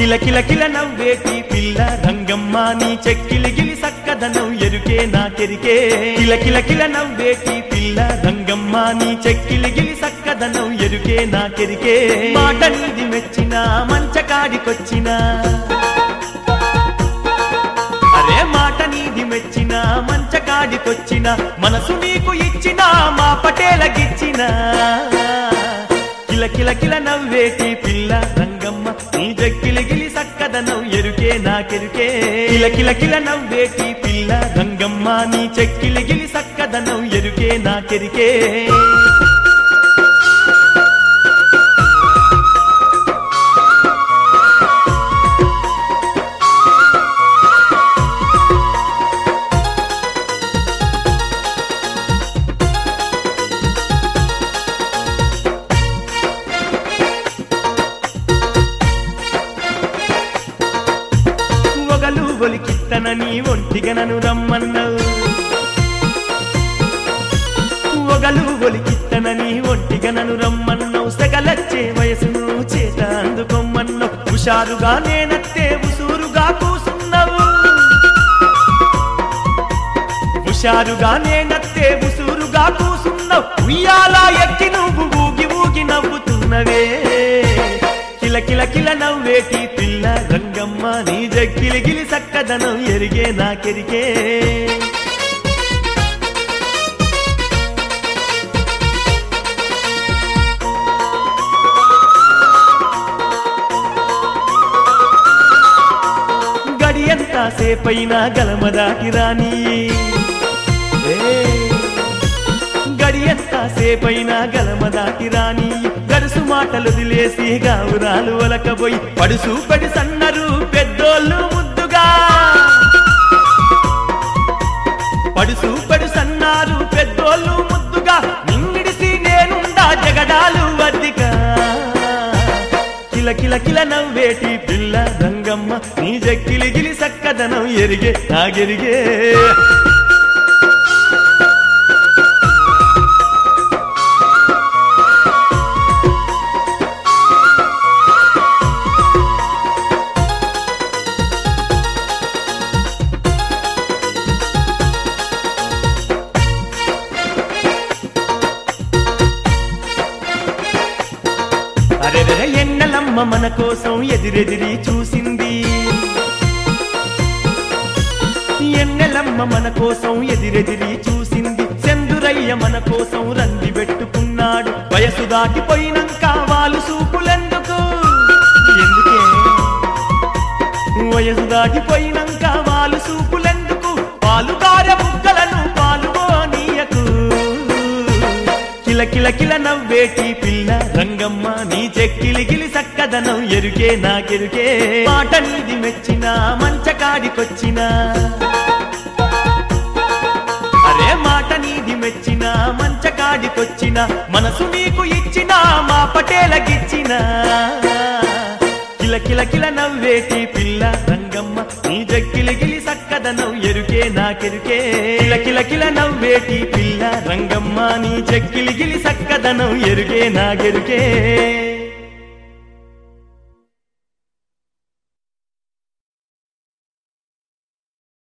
కిల కిల కిల నవ్వేటి పిల్ల రంగమ్మ నీ చెక్కిలి గిలి సక్కదనం ఎరుకే నాకెరికే కిల కిల కిల నవ్వేటి పిల్ల రంగమ్మ నీ చెక్కిలి గిలి సక్కదనం ఎరుకే నాకెరికే మాట నీది మెచ్చిన మంచకాడికొచ్చిన అరే మాట నీది మెచ్చిన మంచకాడికొచ్చిన మనసు నీకు ఇచ్చిన మా పటేలకిచ్చిన కిల కిల కిల నవ్వేటి పిల్ల రంగమ్మ నీ చెక్కిలి గిలి సక్కదనం ఎరుకే నాకెరుకే కిల కిల కిల నవ్వేటి పిల్ల రంగమ్మ నీ చెక్కిలి గిలి సక్కదనం ఎరుకే నాకెరికే ఒలికిత్తనని ఒంటిగా నన్ను రమ్మన్నావు ఒగలు ఒలికిత్తనని ఒంటిగా నన్ను రమ్మన్నావు సగలచ్చే వయసును చేత అందుకోమన్నావు హుషారుగా నేనత్తే ఉసూరుగా కూసున్నావు హుషారుగా నేనత్తే ఉసూరుగా కూసున్నావు ఉయ్యాలా ఎక్కి నువ్వు ఊగి ఊగి నవ్వుతున్నవే కిల కిల కిల నవ్వేటి పిల్ల రంగమ్మ నీ జక్కిలి గిలి సక్కదనం ఎరిగే నాకెరికే గడియంత సేపైనా గలమదాటి రాని గడియంత సేపైనా గలమదాటి రాని గడుసు మాటలు దిలేసి గావురాలు ఒలకబోయి పడుసు పడి సన్నరు పెద్దోళ్ళు ముద్దుగా పడుసు పడి సన్నారు పెద్దోళ్ళు ముద్దుగా నింగిడిసి నేనుండా జగడాలు వద్దిగా కిల కిల కిల నవ్వేటి పిల్ల రంగమ్మ నీ జక్కిలి గిలి సక్కదనం ఎరిగే నాగెరిగే ఎన్నెలమ్మ మన కోసం ఎదిరెదిరి చూసింది ఎన్నెలమ్మ మన కోసం ఎదిరెదిరి చూసింది చందురయ్య మన కోసం రంది పెట్టుకున్నాడు వయసు దాటిపోయినాక వాళ్ళు సూపులెందుకు ఎందుకే వయసు దాటిపోయినాక వాళ్ళు సూపులెందుకు పాలుగారె ముక్కలను పాలుగోనీయకు కిల కిల కిల నవ్వేటి పిల్ల రంగమ్మ నీ చెక్కిలి గిలి సక్కదనం ఎరుకే నాకెరుకే మాట నీది మెచ్చిన మంచకాడికొచ్చిన అరే మాట నీది మెచ్చిన మంచకాడికొచ్చిన మనసు నీకు ఇచ్చిన మా పటేలకిచ్చిన కిల కిల కిల నవ్వేటి పిల్ల రంగమ్మ నీ చెక్కిలి గిలి సక్కదనం ఎరుకే నాకెరుకే కిల కిల కిల నవ్వేటి పిల్ల రంగమ్మ నీ చెక్కిలి గిలి సక్కదనం ఎరుకే నాగెరుకే